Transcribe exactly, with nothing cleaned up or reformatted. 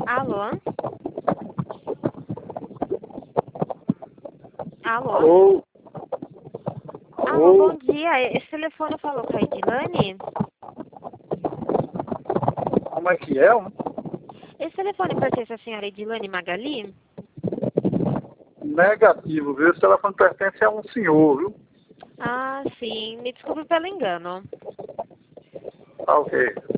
Alô? Alô? Alô? Alô, bom dia. Esse telefone falou com a Edilane? Como é que é? Esse telefone pertence à senhora Edilane Magali? Negativo, viu? Esse telefone pertence a um senhor, viu? Ah, sim. Me desculpe pelo engano. Tá ok.